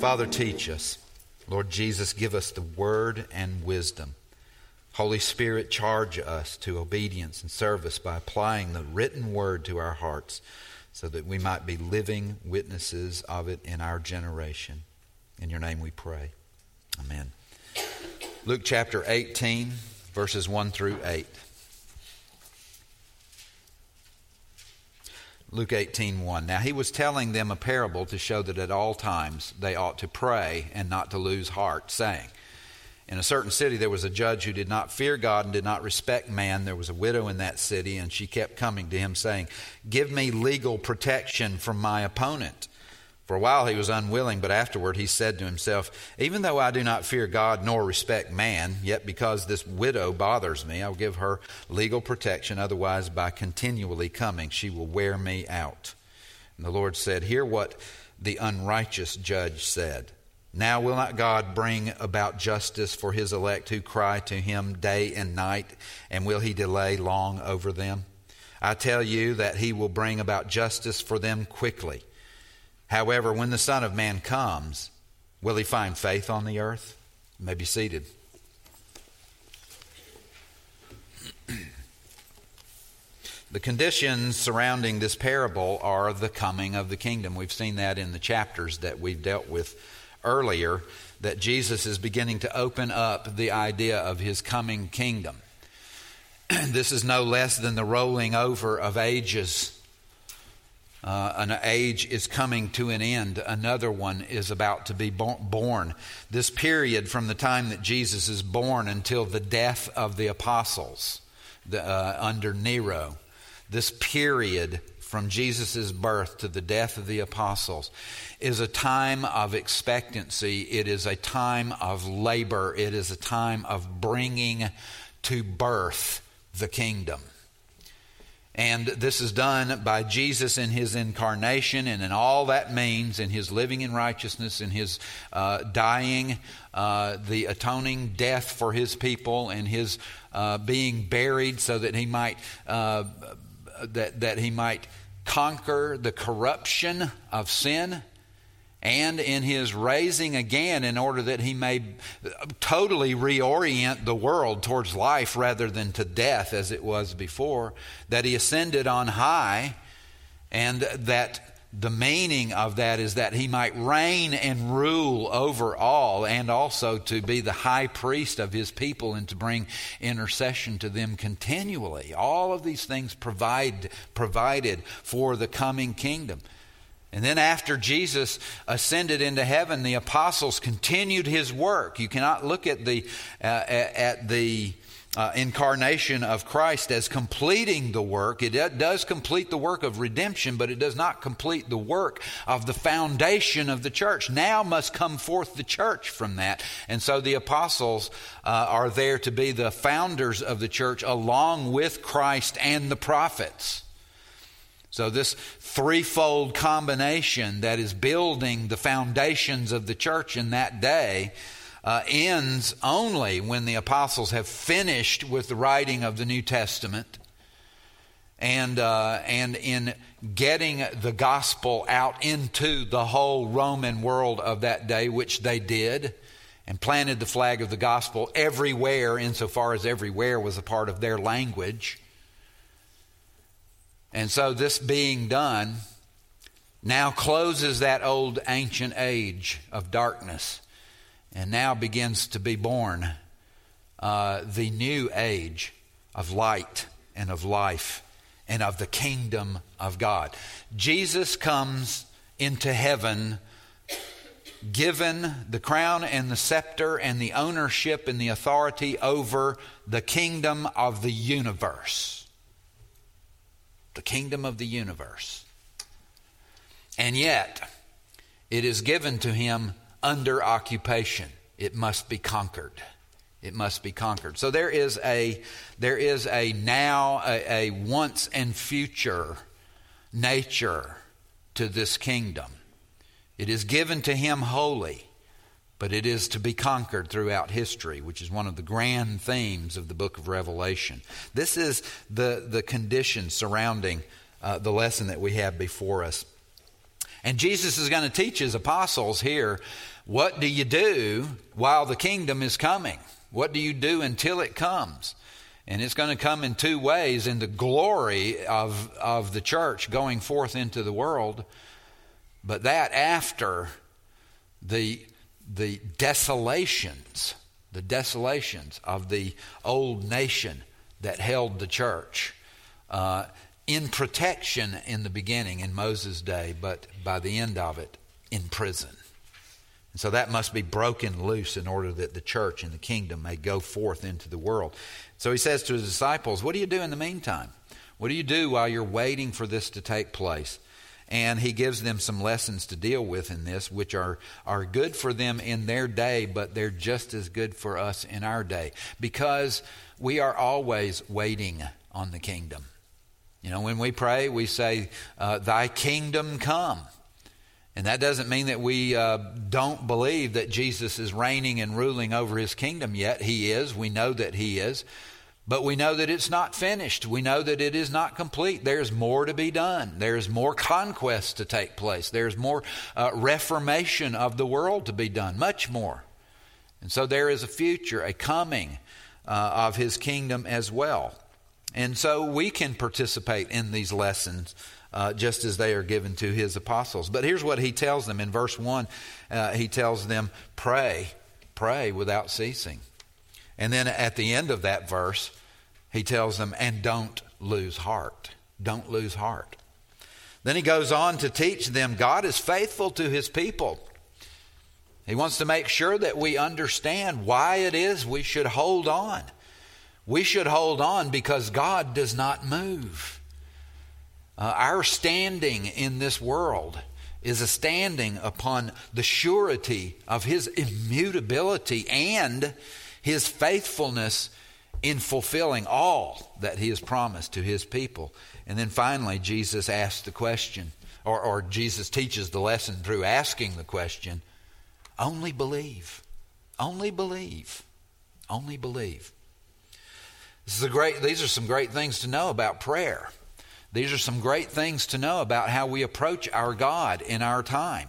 Father, teach us. Lord Jesus, give us the word and wisdom. Holy Spirit, charge us to obedience and service by applying the written word to our hearts so that we might be living witnesses of it in our generation. In your name we pray. Amen. Luke chapter 18, verses 1 through 8. Luke 18:1. Now he was telling them a parable to show that at all times they ought to pray and not to lose heart, saying, in a certain city there was a judge who did not fear God and did not respect man. There was a widow in that city, and she kept coming to him, saying, give me legal protection from my opponent. For a while he was unwilling, but afterward he said to himself, even though I do not fear God nor respect man, yet because this widow bothers me, I will give her legal protection. Otherwise, by continually coming, she will wear me out. And the Lord said, hear what the unrighteous judge said. Now will not God bring about justice for his elect who cry to him day and night, and will he delay long over them? I tell you that he will bring about justice for them quickly. However, when the Son of Man comes, will he find faith on the earth? You may be seated. The conditions surrounding this parable are the coming of the kingdom. We've seen that in the chapters that we've dealt with earlier, that Jesus is beginning to open up the idea of his coming kingdom. This is no less than the rolling over of ages. An age is coming to an end. Another one is about to be born. This period from the time that Jesus is born until the death of the apostles under Nero, this period from Jesus' birth to the death of the apostles is a time of expectancy. It is a time of labor. It is a time of bringing to birth the kingdom. And this is done by Jesus in his incarnation and in all that means, in his living in righteousness, in his dying, the atoning death for his people, and his being buried so that he might that he might conquer the corruption of sin, and in his raising again in order that he may totally reorient the world towards life rather than to death as it was before, that he ascended on high, and that the meaning of that is that he might reign and rule over all, and also to be the high priest of his people and to bring intercession to them continually. All of these things provided for the coming kingdom. And then after Jesus ascended into heaven, the apostles continued his work. You cannot look at the incarnation of Christ as completing the work. It does complete the work of redemption, but it does not complete the work of the foundation of the church. Now must come forth the church from that. And so the apostles are there to be the founders of the church along with Christ and the prophets. So this threefold combination that is building the foundations of the church in that day ends only when the apostles have finished with the writing of the New Testament and in getting the gospel out into the whole Roman world of that day, which they did, and planted the flag of the gospel everywhere, insofar as everywhere was a part of their language. And so this being done now closes that old ancient age of darkness, and now begins to be born the new age of light and of life and of the kingdom of God. Jesus comes into heaven given the crown and the scepter and the ownership and the authority over the kingdom of the universe. The kingdom of the universe. And yet, it is given to him under occupation. It must be conquered. It must be conquered. So there is a now, a once and future nature to this kingdom. It is given to him wholly, but it is to be conquered throughout history, which is one of the grand themes of the book of Revelation. This is the condition surrounding the lesson that we have before us. And Jesus is going to teach his apostles here, what do you do while the kingdom is coming? What do you do until it comes? And it's going to come in two ways: in the glory of the church going forth into the world, but that after the desolations of the old nation that held the church in protection in the beginning, in Moses' day, but by the end of it, in prison. And so that must be broken loose in order that the church and the kingdom may go forth into the world. So he says to his disciples, what do you do in the meantime? What do you do while you're waiting for this to take place? And he gives them some lessons to deal with in this, which are good for them in their day, but they're just as good for us in our day, because we are always waiting on the kingdom. You know, when we pray, we say, thy kingdom come. And that doesn't mean that we don't believe that Jesus is reigning and ruling over his kingdom yet. He is. We know that he is. But we know that it's not finished. We know that it is not complete. There's more to be done. There's more conquest to take place. There's more reformation of the world to be done, much more. And so there is a future, a coming of his kingdom as well. And so we can participate in these lessons just as they are given to his apostles. But here's what he tells them in verse 1. He tells them, pray without ceasing. And then at the end of that verse, he tells them, and don't lose heart. Don't lose heart. Then he goes on to teach them God is faithful to his people. He wants to make sure that we understand why it is we should hold on. We should hold on because God does not move. Our standing in this world is a standing upon the surety of his immutability and his faithfulness in fulfilling all that he has promised to his people. And then finally, Jesus asks the question, or Jesus teaches the lesson through asking the question, only believe. Only believe. Only believe. These are some great things to know about prayer. These are some great things to know about how we approach our God in our time.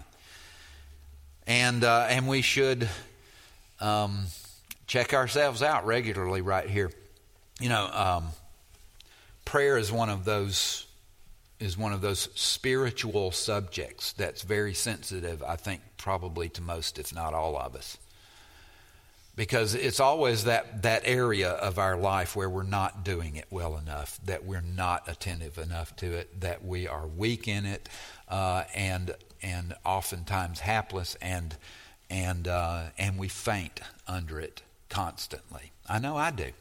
And we should check ourselves out regularly right here. You know, prayer is one of those spiritual subjects that's very sensitive, I think, probably to most, if not all of us. Because it's always that area of our life where we're not doing it well enough, that we're not attentive enough to it, that we are weak in it, and oftentimes hapless, and we faint under it constantly. I know I do.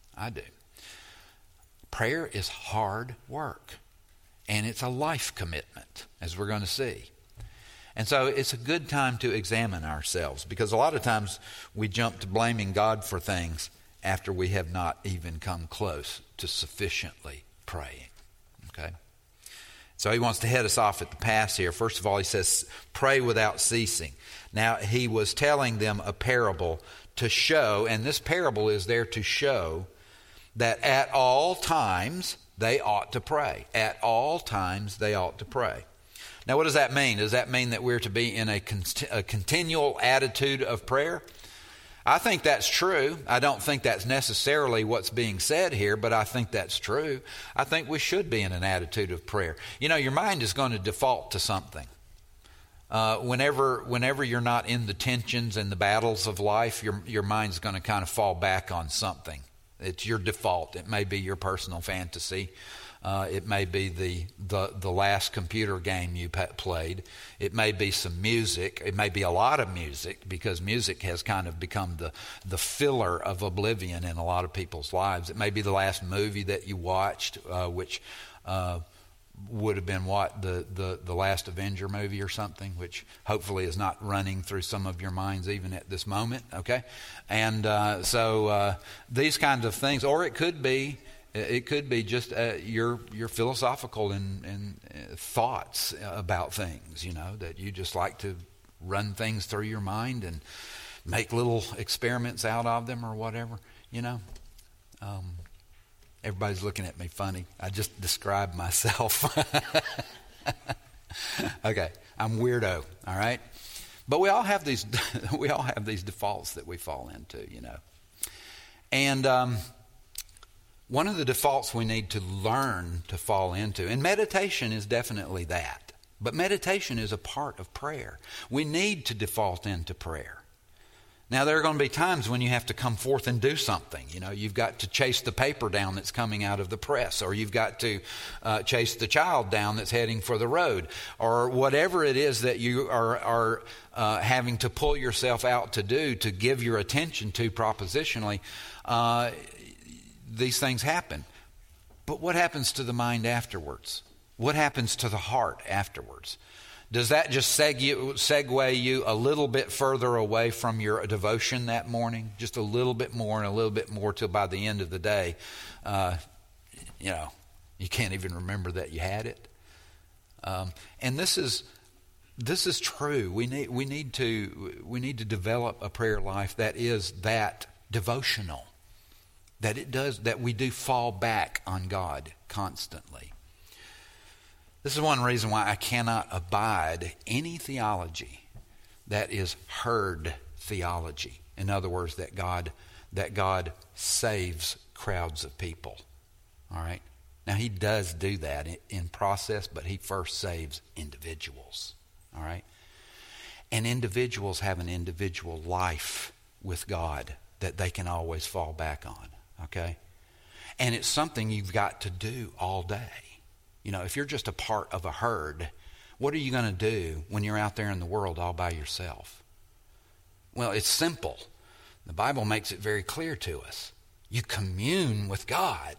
Prayer is hard work, and it's a life commitment, as we're going to see. And so it's a good time to examine ourselves, because a lot of times we jump to blaming God for things after we have not even come close to sufficiently praying. Okay? So he wants to head us off at the pass here. First of all, he says, pray without ceasing. Now, he was telling them a parable to show, and this parable is there to show that at all times they ought to pray. At all times they ought to pray. Now, what does that mean? Does that mean that we're to be in a continual attitude of prayer? I think that's true. I don't think that's necessarily what's being said here, but I think that's true. I think we should be in an attitude of prayer. You know, your mind is going to default to something. Whenever you're not in the tensions and the battles of life, your mind's going to kind of fall back on something. It's your default. It may be your personal fantasy. It may be the last computer game you played. It may be some music. It may be a lot of music, because music has kind of become the filler of oblivion in a lot of people's lives. It may be the last movie that you watched, which would have been the last Avenger movie or something, which hopefully is not running through some of your minds even at this moment. Okay, and so these kinds of things, or it could be just your philosophical and thoughts about things, you know, that you just like to run things through your mind and make little experiments out of them or whatever, you know. Everybody's looking at me funny. I just described myself. Okay, I'm weirdo, all right? But we all have these defaults that we fall into, you know. And one of the defaults we need to learn to fall into, and meditation is definitely that, but meditation is a part of prayer. We need to default into prayer. Now, there are going to be times when you have to come forth and do something. You know, you've got to chase the paper down that's coming out of the press, or you've got to chase the child down that's heading for the road, or whatever it is that you are having to pull yourself out to do, to give your attention to propositionally. These things happen. But what happens to the mind afterwards? What happens to the heart afterwards? Does that just segue you a little bit further away from your devotion that morning? Just a little bit more and a little bit more till by the end of the day, you can't even remember that you had it. And this is true. We need to develop a prayer life that is that devotional, that we do fall back on God constantly. This is one reason why I cannot abide any theology that is herd theology. In other words, that God saves crowds of people. All right? Now, he does do that in process, but he first saves individuals. All right? And individuals have an individual life with God that they can always fall back on. Okay? And it's something you've got to do all day. You know, if you're just a part of a herd, what are you going to do when you're out there in the world all by yourself? Well, it's simple. The Bible makes it very clear to us. You commune with God.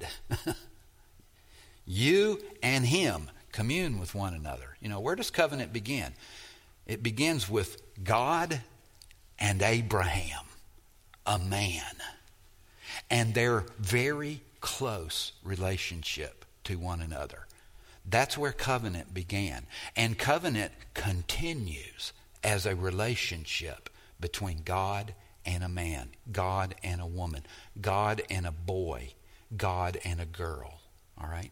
You and him commune with one another. You know, where does covenant begin? It begins with God and Abraham, a man, and their very close relationship to one another. That's where covenant began. And covenant continues as a relationship between God and a man, God and a woman, God and a boy, God and a girl. All right?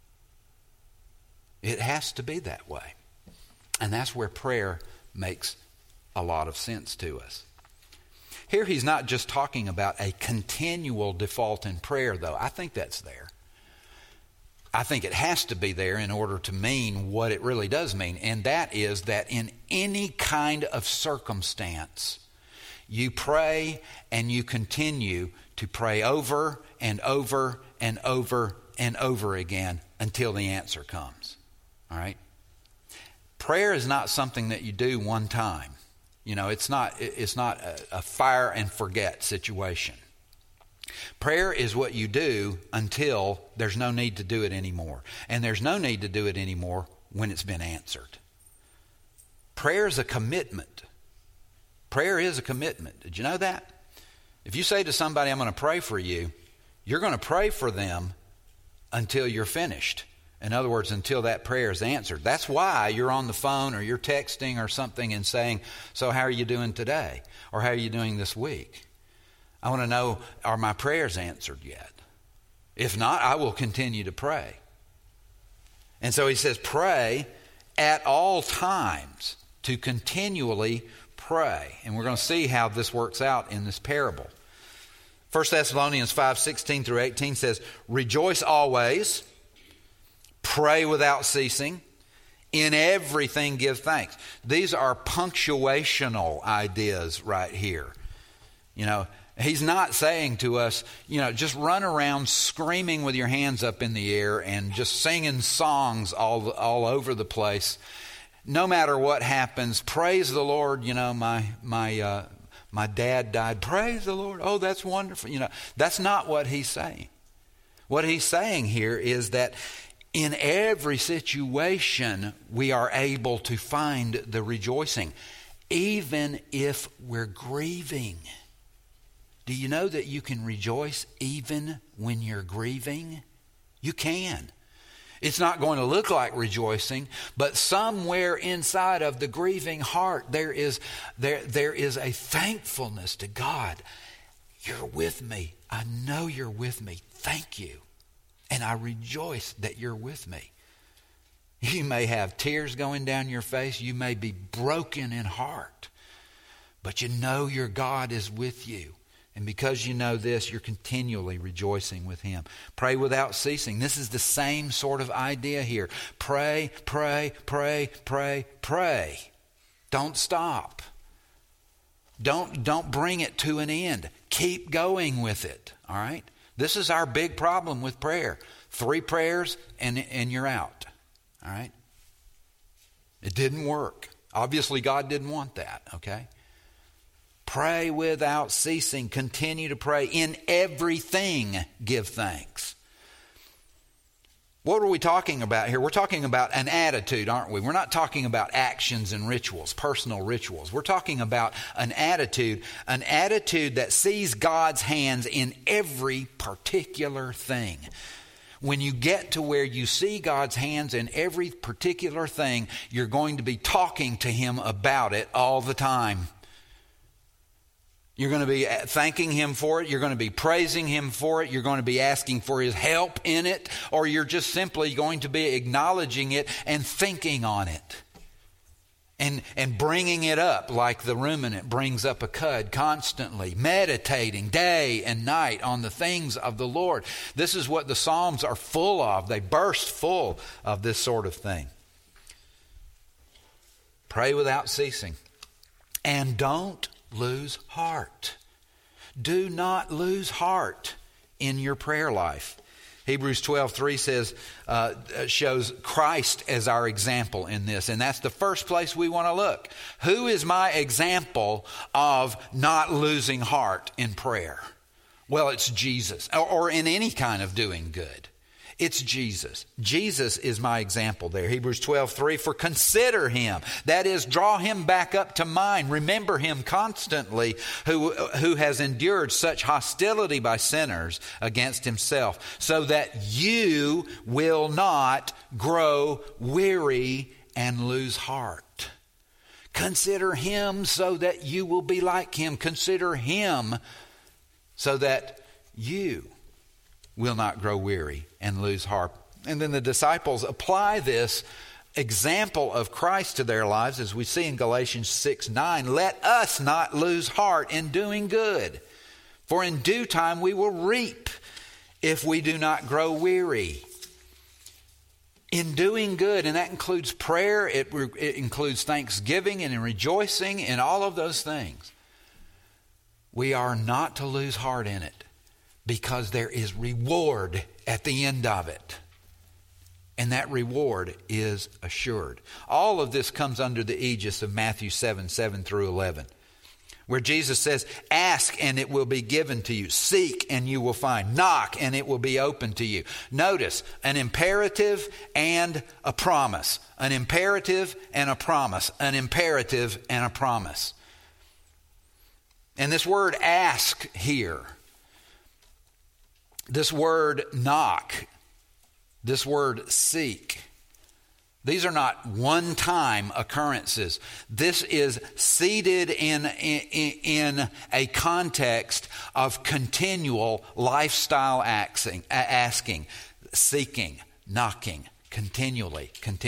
It has to be that way. And that's where prayer makes a lot of sense to us. Here he's not just talking about a continual default in prayer, though. I think that's there. I think it has to be there in order to mean what it really does mean, and that is that in any kind of circumstance, you pray and you continue to pray over and over and over and over again until the answer comes. All right? Prayer is not something that you do one time. You know, it's not a fire and forget situation. Prayer is what you do until there's no need to do it anymore. And there's no need to do it anymore when it's been answered. Prayer is a commitment. Prayer is a commitment. Did you know that? If you say to somebody, I'm going to pray for you, you're going to pray for them until you're finished. In other words, until that prayer is answered. That's why you're on the phone or you're texting or something and saying, so how are you doing today? Or how are you doing this week? I want to know, are my prayers answered yet? If not, I will continue to pray. And so he says, pray at all times, to continually pray. And we're going to see how this works out in this parable. 1 Thessalonians 5:16 through 18 says, rejoice always, pray without ceasing, in everything give thanks. These are punctuational ideas right here. You know, he's not saying to us, you know, just run around screaming with your hands up in the air and just singing songs all over the place. No matter what happens, praise the Lord. You know, my dad died. Praise the Lord. Oh, that's wonderful. You know, that's not what he's saying. What he's saying here is that in every situation we are able to find the rejoicing, even if we're grieving. Do you know that you can rejoice even when you're grieving? You can. It's not going to look like rejoicing, but somewhere inside of the grieving heart there is a thankfulness to God. You're with me. I know you're with me. Thank you. And I rejoice that you're with me. You may have tears going down your face. You may be broken in heart. But you know your God is with you. And because you know this, you're continually rejoicing with Him. Pray without ceasing. This is the same sort of idea here. Pray, pray, pray, pray, pray. Don't stop. Don't bring it to an end. Keep going with it. All right? This is our big problem with prayer. 3 prayers and you're out. All right? It didn't work. Obviously, God didn't want that. Okay? Pray without ceasing. Continue to pray. In everything, give thanks. What are we talking about here? We're talking about an attitude, aren't we? We're not talking about actions and rituals, personal rituals. We're talking about an attitude that sees God's hands in every particular thing. When you get to where you see God's hands in every particular thing, you're going to be talking to Him about it all the time. You're going to be thanking Him for it. You're going to be praising Him for it. You're going to be asking for His help in it. Or you're just simply going to be acknowledging it and thinking on it. And bringing it up like the ruminant brings up a cud constantly. Meditating day and night on the things of the Lord. This is what the Psalms are full of. They burst full of this sort of thing. Pray without ceasing. And don't lose heart. Do not lose heart in your prayer life. Hebrews 12:3 says, shows Christ as our example in this. And that's the first place we want to look. Who is my example of not losing heart in prayer? Well, it's Jesus. Or in any kind of doing good. It's Jesus. Jesus is my example there. Hebrews 12:3, for consider Him. That is, draw Him back up to mind. Remember Him constantly who has endured such hostility by sinners against Himself, so that you will not grow weary and lose heart. Consider Him so that you will be like Him. Consider Him so that you will not grow weary and lose heart. And then the disciples apply this example of Christ to their lives, as we see in Galatians 6:9. Let us not lose heart in doing good, for in due time we will reap if we do not grow weary. In doing good, and that includes prayer, it includes thanksgiving and rejoicing and all of those things. We are not to lose heart in it, because there is reward at the end of it. And that reward is assured. All of this comes under the aegis of Matthew 7:7-11, where Jesus says, ask and it will be given to you. Seek and you will find. Knock and it will be open to you. Notice, an imperative and a promise. An imperative and a promise. An imperative and a promise. And this word ask here, this word knock, this word seek, these are not one-time occurrences. This is seated in a context of continual lifestyle asking, seeking, knocking, continually.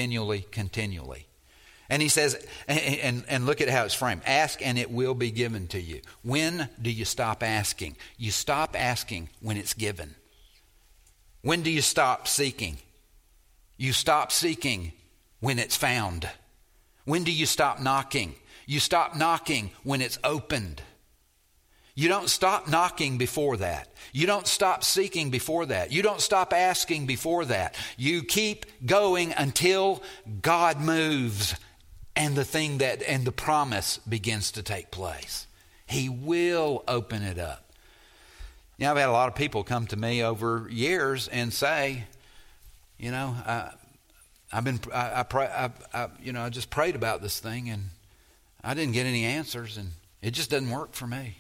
And he says, and look at how it's framed. Ask and it will be given to you. When do you stop asking? You stop asking when it's given. When do you stop seeking? You stop seeking when it's found. When do you stop knocking? You stop knocking when it's opened. You don't stop knocking before that. You don't stop seeking before that. You don't stop asking before that. You keep going until God moves and the promise begins to take place. He will open it up. I've had a lot of people come to me over years and say, I just prayed about this thing and I didn't get any answers and it just doesn't work for me.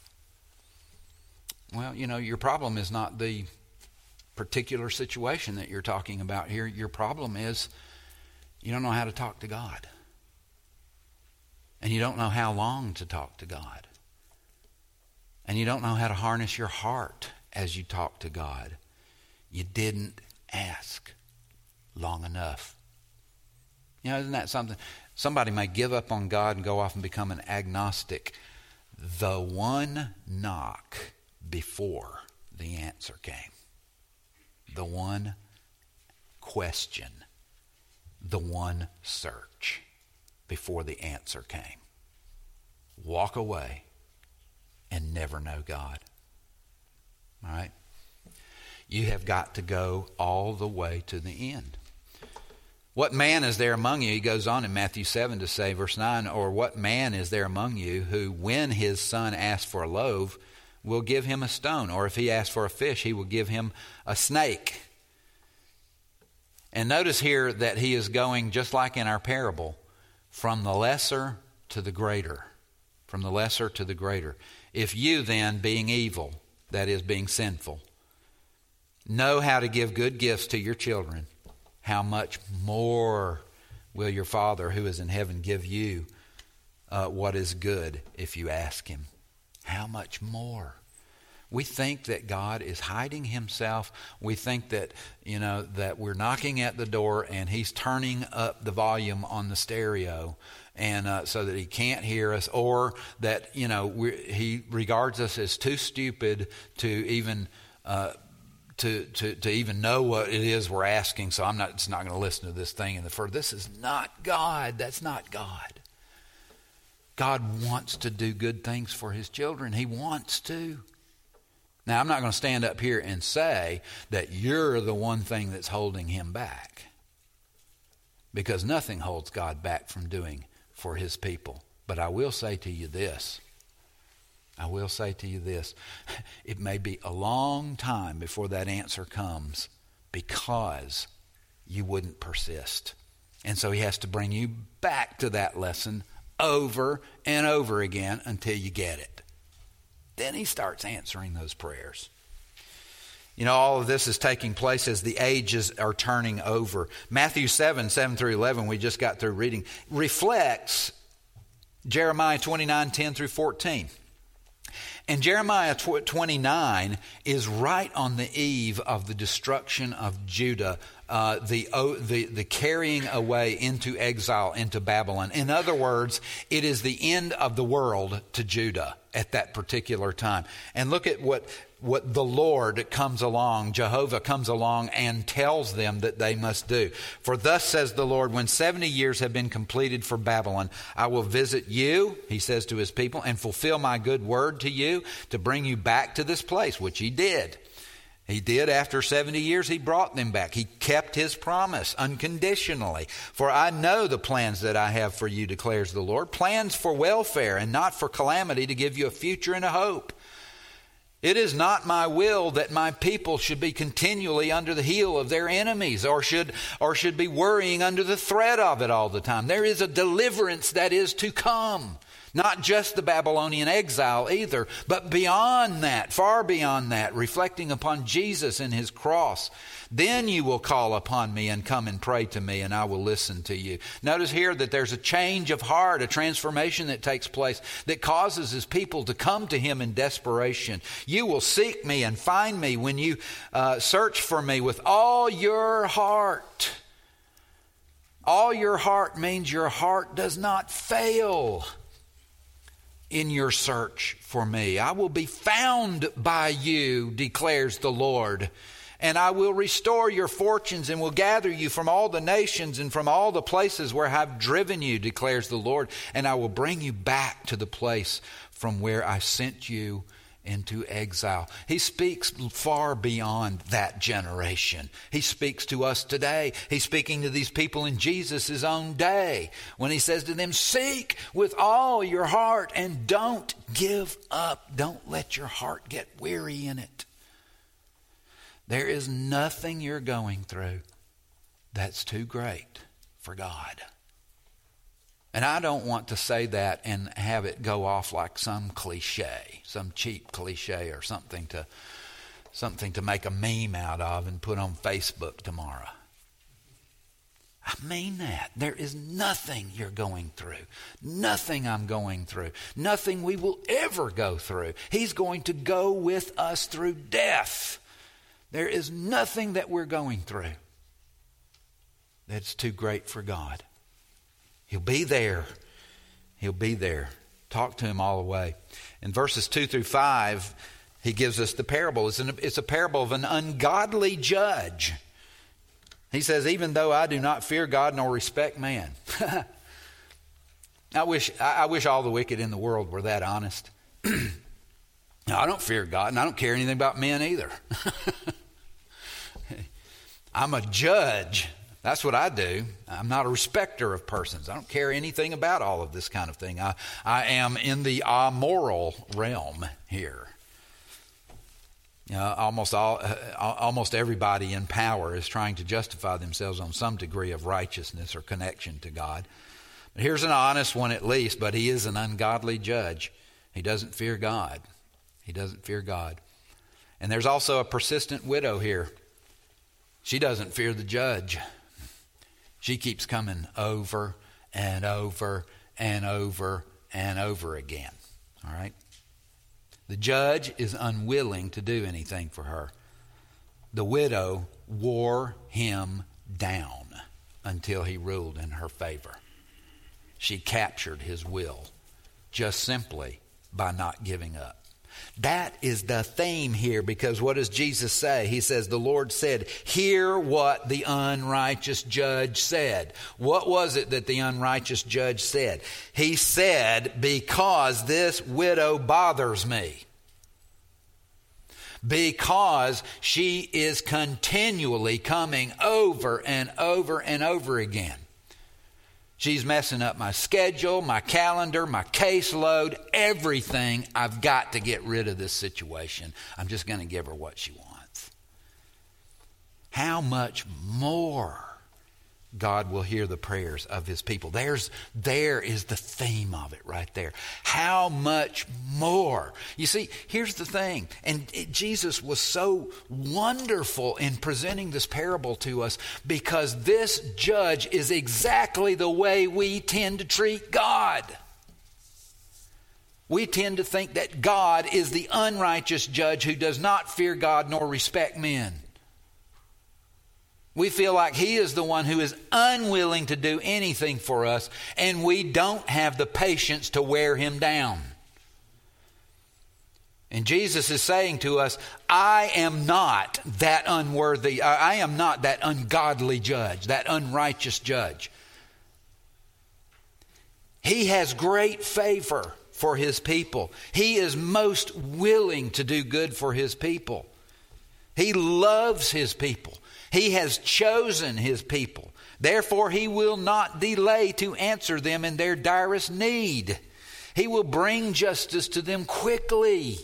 Well, your problem is not the particular situation that you're talking about here. Your problem is you don't know how to talk to God. And you don't know how long to talk to God. And you don't know how to harness your heart as you talk to God. You didn't ask long enough. You know, isn't that something? Somebody may give up on God and go off and become an agnostic. The one knock before the answer came. The one question. The one search before the answer came. Walk away and never know God. All right? You have got to go all the way to the end. What man is there among you, he goes on in Matthew 7 to say, verse 9, or what man is there among you who, when his son asks for a loaf, will give him a stone? Or if he asks for a fish, he will give him a snake. And notice here that he is going, just like in our parable, from the lesser to the greater. From the lesser to the greater. If you then, being evil, that is, being sinful, know how to give good gifts to your children, how much more will your Father who is in heaven give you what is good if you ask him? How much more? We think that God is hiding himself. We think that, that we're knocking at the door and he's turning up the volume on the stereo and so that he can't hear us, or that, he regards us as too stupid to even to even know what it is we're asking. So I'm not going to listen to this thing in the first. This is not God. That's not God. God wants to do good things for his children. He wants to. Now, I'm not going to stand up here and say that you're the one thing that's holding him back, because nothing holds God back from doing for his people. But I will say to you this. It may be a long time before that answer comes because you wouldn't persist. And so he has to bring you back to that lesson over and over again until you get it. Then he starts answering those prayers. All of this is taking place as the ages are turning over. Matthew 7 through 11, we just got through reading, reflects Jeremiah 29, 10 through 14. And Jeremiah 29 is right on the eve of the destruction of Judah, the carrying away into exile into Babylon. In other words, it is the end of the world to Judah at that particular time. And look at what the Lord comes along, Jehovah comes along and tells them that they must do. For thus says the Lord, when 70 years have been completed for Babylon, I will visit you, he says to his people, and fulfill my good word to you to bring you back to this place, which he did. He did. After 70 years, he brought them back. He kept his promise unconditionally. For I know the plans that I have for you, declares the Lord, plans for welfare and not for calamity, to give you a future and a hope. It is not my will that my people should be continually under the heel of their enemies, or should be worrying under the threat of it all the time. There is a deliverance that is to come. Not just the Babylonian exile either, but beyond that, far beyond that, reflecting upon Jesus and his cross. Then you will call upon me and come and pray to me, and I will listen to you. Notice here that there's a change of heart, a transformation that takes place that causes his people to come to him in desperation. You will seek me and find me when you search for me with all your heart. All your heart means your heart does not fail in your search for me. I will be found by you, declares the Lord, and I will restore your fortunes and will gather you from all the nations and from all the places where I've driven you, declares the Lord, and I will bring you back to the place from where I sent you into exile. He speaks far beyond that generation. He speaks to us today. He's speaking to these people in Jesus' own day when he says to them, seek with all your heart and don't give up. Don't let your heart get weary in it. There is nothing you're going through that's too great for God. And I don't want to say that and have it go off like some cliche, some cheap cliche or something to make a meme out of and put on Facebook tomorrow. I mean that. There is nothing you're going through, nothing I'm going through, nothing we will ever go through. He's going to go with us through death. There is nothing that we're going through that's too great for God. He'll be there. He'll be there. Talk to him all the way. In verses 2 through 5, he gives us the parable. It's a parable of an ungodly judge. He says, even though I do not fear God nor respect man. I wish all the wicked in the world were that honest. I don't fear God, and I don't care anything about men either. I'm a judge. That's what I do. I'm not a respecter of persons. I don't care anything about all of this kind of thing. I am in the amoral realm here. Almost everybody in power is trying to justify themselves on some degree of righteousness or connection to God. But here's an honest one at least, but he is an ungodly judge. He doesn't fear God. He doesn't fear God. And there's also a persistent widow here. She doesn't fear the judge. She keeps coming over and over and over and over again. All right? The judge is unwilling to do anything for her. The widow wore him down until he ruled in her favor. She captured his will just simply by not giving up. That is the theme here, because what does Jesus say? He says, the Lord said, hear what the unrighteous judge said. What was it that the unrighteous judge said? He said, because this widow bothers me. Because she is continually coming over and over and over again. She's messing up my schedule, my calendar, my caseload, everything. I've got to get rid of this situation. I'm just going to give her what she wants. How much more God will hear the prayers of his people? There is the theme of it right there. How much more? You see, here's the thing. And Jesus was so wonderful in presenting this parable to us, because this judge is exactly the way we tend to treat God. We tend to think that God is the unrighteous judge who does not fear God nor respect men. We feel like he is the one who is unwilling to do anything for us, and we don't have the patience to wear him down. And Jesus is saying to us, I am not that unworthy, I am not that ungodly judge, that unrighteous judge. He has great favor for his people. He is most willing to do good for his people. He loves his people. He has chosen his people. Therefore, he will not delay to answer them in their direst need. He will bring justice to them quickly,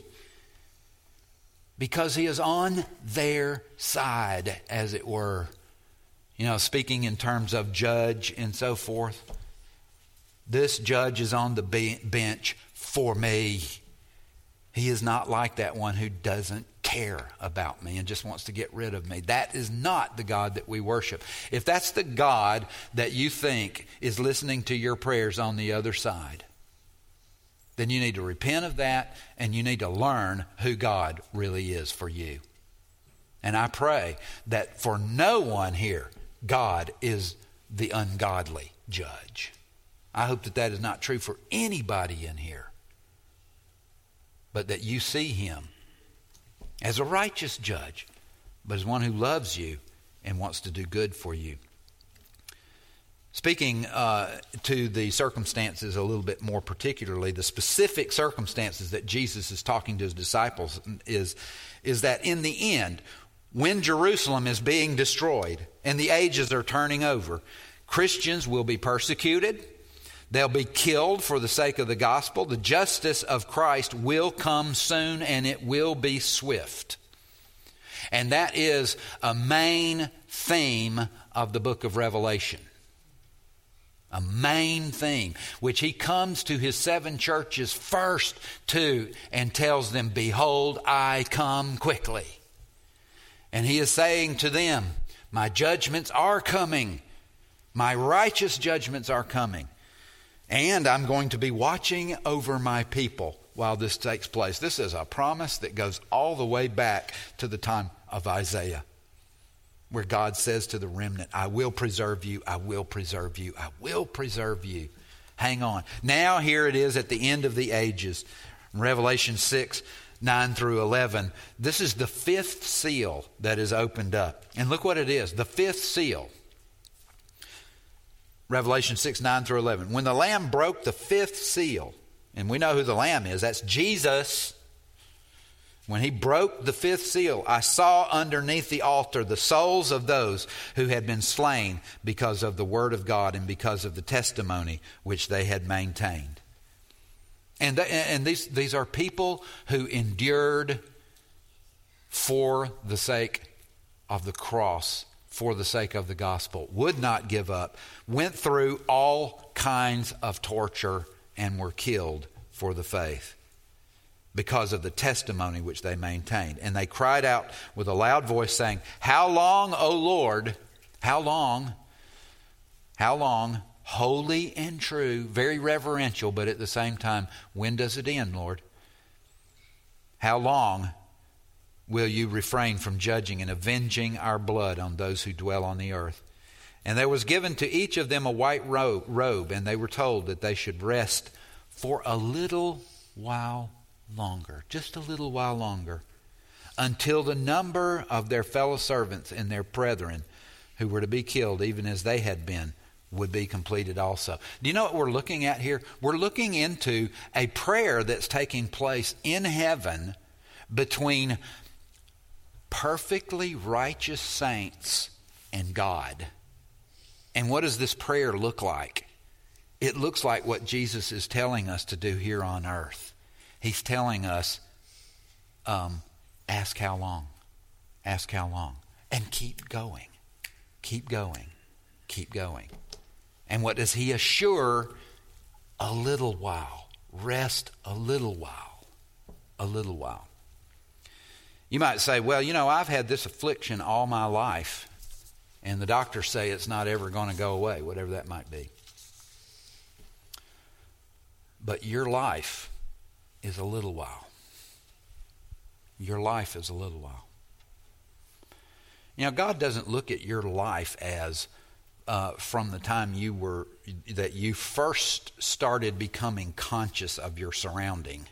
because he is on their side, as it were. You know, speaking in terms of judge and so forth, this judge is on the bench for me. He is not like that one who doesn't care about me and just wants to get rid of me. That is not the God that we worship. If that's the God that you think is listening to your prayers on the other side, then you need to repent of that, and you need to learn who God really is for you. And I pray that for no one here, God is the ungodly judge. I hope that that is not true for anybody in here, but that you see him as a righteous judge, but as one who loves you and wants to do good for you. Speaking to the circumstances a little bit more particularly, the specific circumstances that Jesus is talking to his disciples is that in the end, when Jerusalem is being destroyed and the ages are turning over, Christians will be persecuted. They'll be killed for the sake of the gospel. The justice of Christ will come soon, and it will be swift. And that is a main theme of the book of Revelation. A main theme, which he comes to his 7 churches first to and tells them, behold, I come quickly. And he is saying to them, my judgments are coming. My righteous judgments are coming. And I'm going to be watching over my people while this takes place. This is a promise that goes all the way back to the time of Isaiah. where God says to the remnant, I will preserve you, I will preserve you, I will preserve you. Hang on. Now here it is at the end of the ages. Revelation 6, 9 through 11. This is the fifth seal that is opened up. And look what it is. The fifth seal. Revelation 6, 9 through 11. When the Lamb broke the fifth seal, and we know who the Lamb is, that's Jesus. When he broke the fifth seal, I saw underneath the altar the souls of those who had been slain because of the word of God and because of the testimony which they had maintained. And these are people who endured for the sake of the cross, for the sake of the gospel, would not give up, went through all kinds of torture, and were killed for the faith because of the testimony which they maintained. And they cried out with a loud voice, saying, How long, O Lord, how long, holy and true, very reverential, but at the same time, when does it end, Lord? How long will you refrain from judging and avenging our blood on those who dwell on the earth? And there was given to each of them a white robe, and they were told that they should rest for a little while longer, just a little while longer, until the number of their fellow servants and their brethren who were to be killed, even as they had been, would be completed also. Do you know what we're looking at here? We're looking into a prayer that's taking place in heaven between perfectly righteous saints and God. And what does this prayer look like? It looks like what Jesus is telling us to do here on earth. He's telling us, ask how long. Ask how long. And keep going. Keep going. Keep going. And what does he assure? A little while. Rest a little while. A little while. You might say, well, I've had this affliction all my life, and the doctors say it's not ever going to go away, whatever that might be. But your life is a little while. Your life is a little while. God doesn't look at your life as from the time that you first started becoming conscious of your surrounding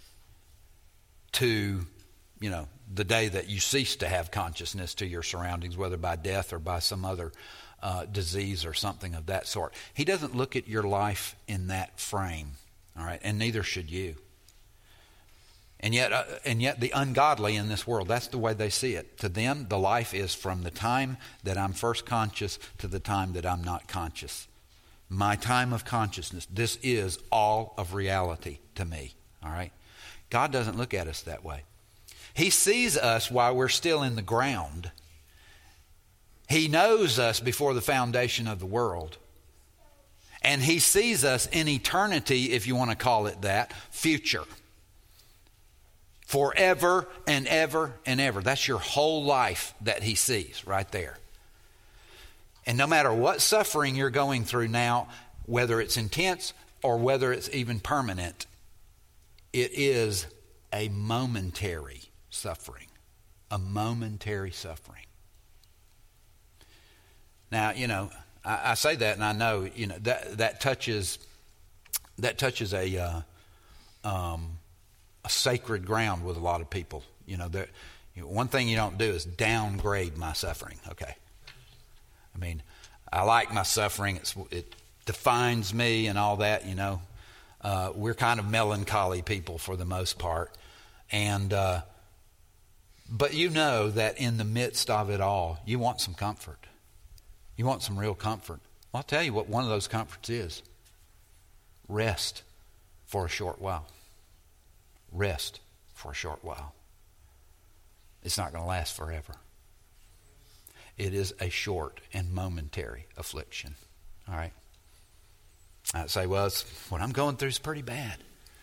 to, the day that you cease to have consciousness to your surroundings, whether by death or by some other disease or something of that sort. He doesn't look at your life in that frame, all right, and neither should you. And yet the ungodly in this world, that's the way they see it. To them, the life is from the time that I'm first conscious to the time that I'm not conscious. My time of consciousness, this is all of reality to me, all right? God doesn't look at us that way. He sees us while we're still in the ground. He knows us before the foundation of the world. And he sees us in eternity, if you want to call it that, future. Forever and ever and ever. That's your whole life that he sees right there. And no matter what suffering you're going through now, whether it's intense or whether it's even permanent, it is a momentary suffering. A momentary suffering. Now, I say that, and I know, that touches a sacred ground with a lot of people. One thing you don't do is downgrade my suffering. Okay, I mean, I like my suffering. It defines me and all that. We're kind of melancholy people for the most part, and but that in the midst of it all, you want some comfort. You want some real comfort. Well, I'll tell you what one of those comforts is. Rest for a short while. Rest for a short while. It's not going to last forever. It is a short and momentary affliction. All right? I'd say, well, what I'm going through is pretty bad.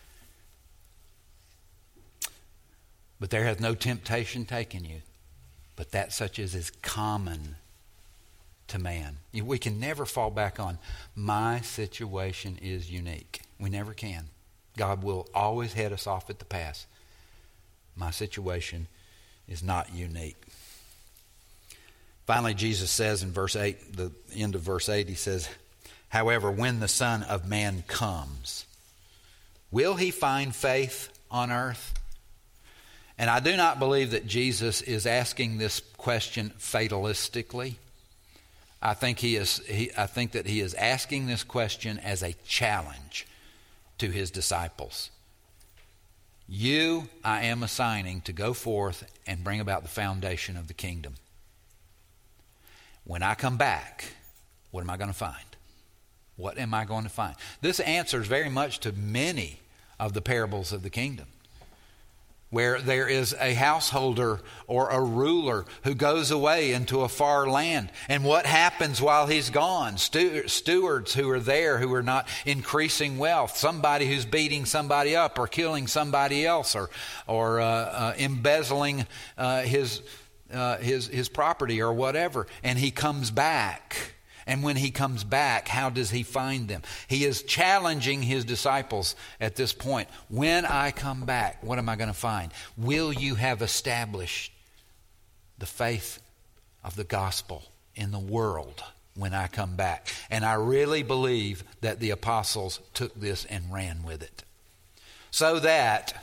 But there hath no temptation taken you, but that such as is common to man. We can never fall back on, my situation is unique. We never can. God will always head us off at the pass. My situation is not unique. Finally, Jesus says in verse 8, the end of verse 8, he says, however, when the Son of Man comes, will he find faith on earth? And I do not believe that Jesus is asking this question fatalistically. I think that he is asking this question as a challenge to his disciples. You, I am assigning to go forth and bring about the foundation of the kingdom. When I come back, what am I going to find? What am I going to find? This answers very much to many of the parables of the kingdom, where there is a householder or a ruler who goes away into a far land. And what happens while he's gone? Stewards who are there who are not increasing wealth. Somebody who's beating somebody up or killing somebody else or embezzling his property or whatever. And he comes back. And when he comes back, how does he find them? He is challenging his disciples at this point. When I come back, what am I going to find? Will you have established the faith of the gospel in the world when I come back? And I really believe that the apostles took this and ran with it. So that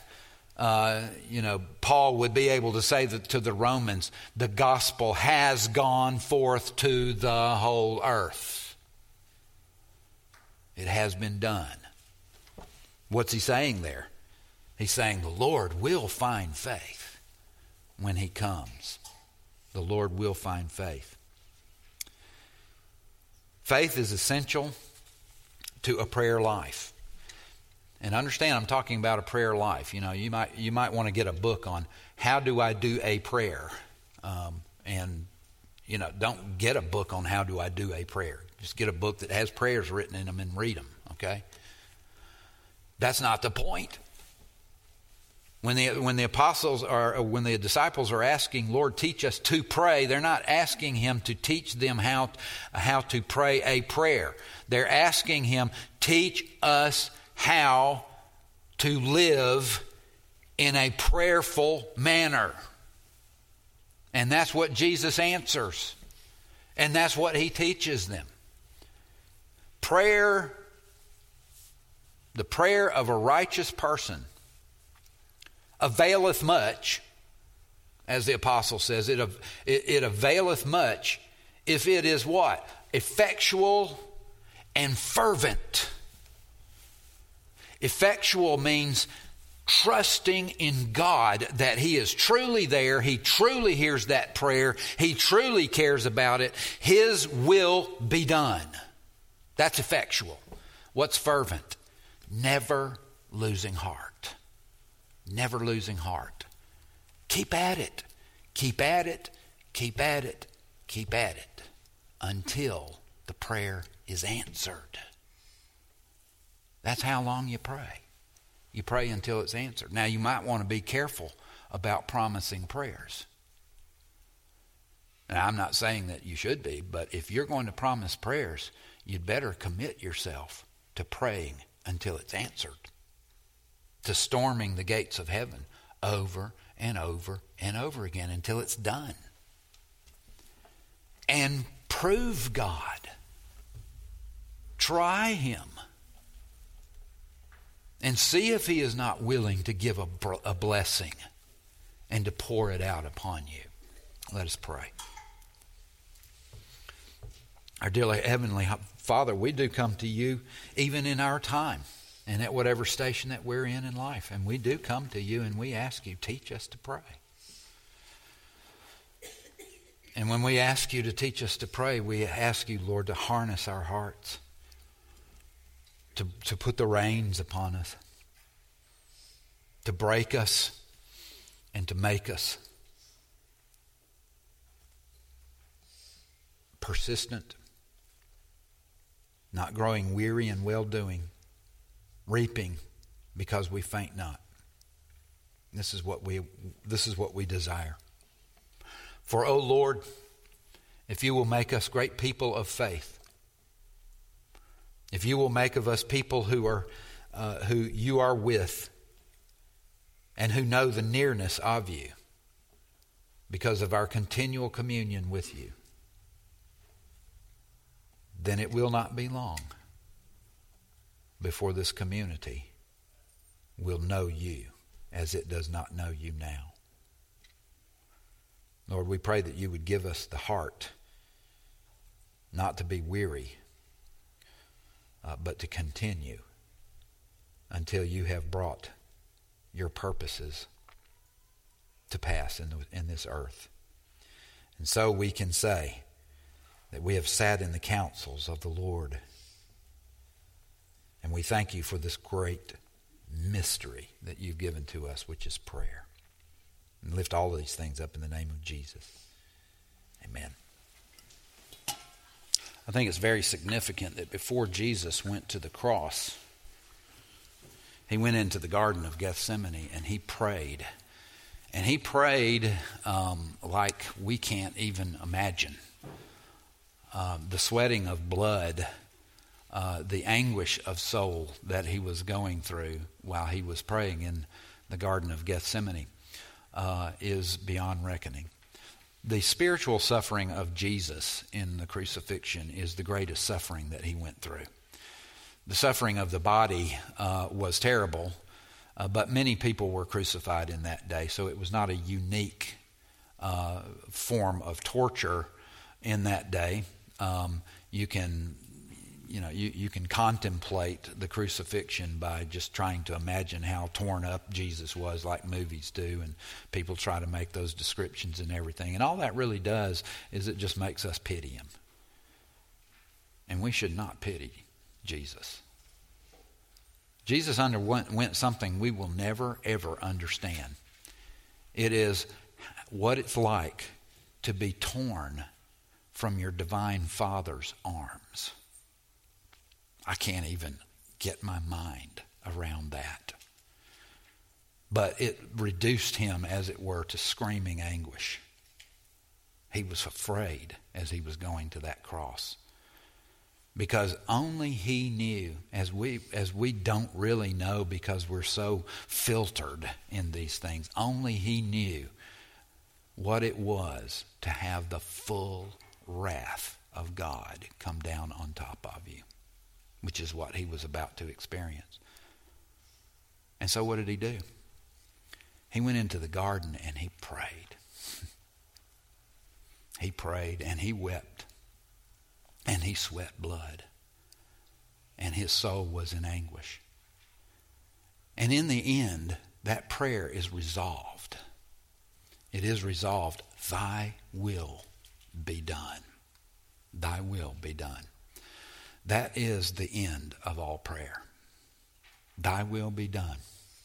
Paul would be able to say that to the Romans, the gospel has gone forth to the whole earth. It has been done. What's he saying there? He's saying the Lord will find faith when he comes. The Lord will find faith. Faith is essential to a prayer life. And understand, I'm talking about a prayer life. You might want to get a book on how do I do a prayer. Don't get a book on how do I do a prayer. Just get a book that has prayers written in them and read them, okay? That's not the point. When the disciples are asking, Lord, teach us to pray, they're not asking him to teach them how to pray a prayer. They're asking him, teach us how to live in a prayerful manner. And that's what Jesus answers. And that's what he teaches them. Prayer, the prayer of a righteous person, availeth much, as the apostle says. It availeth much if it is what? Effectual and fervent. Effectual means trusting in God that he is truly there. He truly hears that prayer. He truly cares about it. His will be done. That's effectual. What's fervent? Never losing heart. Never losing heart. Keep at it. Keep at it. Keep at it. Keep at it until the prayer is answered. That's how long you pray. You pray until it's answered. Now, you might want to be careful about promising prayers. Now, I'm not saying that you should be, but if you're going to promise prayers, you'd better commit yourself to praying until it's answered, to storming the gates of heaven over and over and over again until it's done. And prove God. Try him. And see if he is not willing to give a blessing and to pour it out upon you. Let us pray. Our dear Heavenly Father, we do come to you even in our time and at whatever station that we're in life. And we do come to you and we ask you, teach us to pray. And when we ask you to teach us to pray, we ask you, Lord, to harness our hearts. To put the reins upon us, to break us, and to make us persistent, not growing weary in well-doing, reaping because we faint not. This is what we desire. For, O Lord, if you will make us great people of faith, if you will make of us people who you are with and who know the nearness of you because of our continual communion with you, then it will not be long before this community will know you as it does not know you now. Lord, we pray that you would give us the heart not to be weary, but to continue until you have brought your purposes to pass in this earth. And so we can say that we have sat in the counsels of the Lord. And we thank you for this great mystery that you've given to us, which is prayer. And lift all of these things up in the name of Jesus. Amen. I think it's very significant that before Jesus went to the cross, he went into the Garden of Gethsemane and he prayed. And he prayed like we can't even imagine. The sweating of blood, the anguish of soul that he was going through while he was praying in the Garden of Gethsemane is beyond reckoning. The spiritual suffering of Jesus in the crucifixion is the greatest suffering that he went through. The suffering of the body was terrible, but many people were crucified in that day, so it was not a unique form of torture in that day. You can contemplate the crucifixion by just trying to imagine how torn up Jesus was, like movies do, and people try to make those descriptions and everything. And all that really does is it just makes us pity him. And we should not pity Jesus. Jesus underwent something we will never, ever understand. It is what it's like to be torn from your divine Father's arms. I can't even get my mind around that. But it reduced him, as it were, to screaming anguish. He was afraid as he was going to that cross. Because only he knew, as we don't really know because we're so filtered in these things, only he knew what it was to have the full wrath of God come down on top of you, which is what he was about to experience. And so what did he do? He went into the garden and he prayed. He prayed and he wept. And he sweat blood. And his soul was in anguish. And in the end, that prayer is resolved. It is resolved, thy will be done. Thy will be done. That is the end of all prayer. Thy will be done.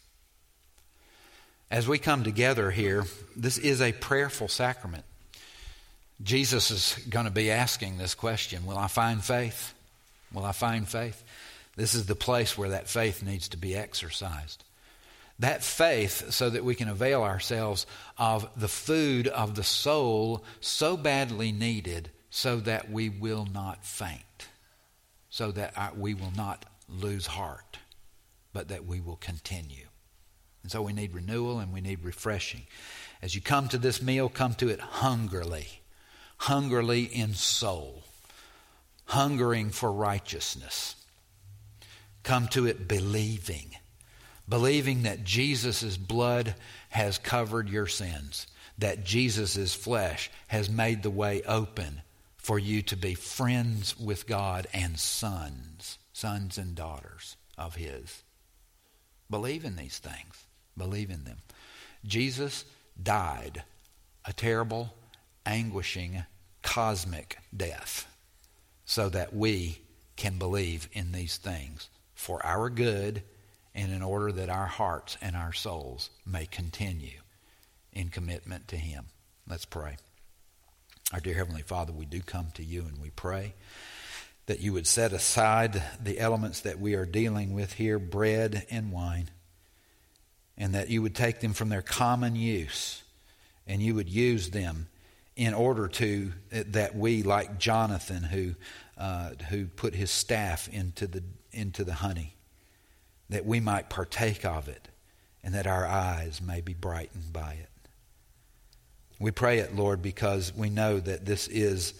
As we come together here, this is a prayerful sacrament. Jesus is going to be asking this question, will I find faith? Will I find faith? This is the place where that faith needs to be exercised. That faith so that we can avail ourselves of the food of the soul so badly needed so that we will not faint, so that we will not lose heart, but that we will continue. And so we need renewal and we need refreshing. As you come to this meal, come to it hungrily in soul, hungering for righteousness. Come to it believing that Jesus' blood has covered your sins, that Jesus' flesh has made the way open for you to be friends with God and sons and daughters of his. Believe in these things. Believe in them. Jesus died a terrible, anguishing, cosmic death so that we can believe in these things for our good and in order that our hearts and our souls may continue in commitment to him. Let's pray. Our dear Heavenly Father, we do come to you and we pray that you would set aside the elements that we are dealing with here, bread and wine, and that you would take them from their common use and you would use them in order to, that we, like Jonathan, who put his staff into the honey, that we might partake of it, and that our eyes may be brightened by it. We pray it, Lord, because we know that this is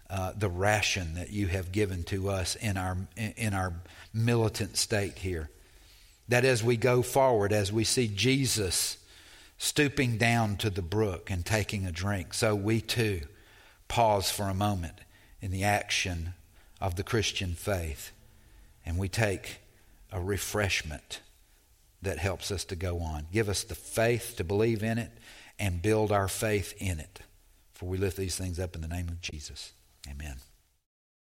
the ration that you have given to us in our militant state here. That as we go forward, as we see Jesus stooping down to the brook and taking a drink, so we too pause for a moment in the action of the Christian faith, and we take a refreshment that helps us to go on. Give us the faith to believe in it and build our faith in it. For we lift these things up in the name of Jesus. Amen.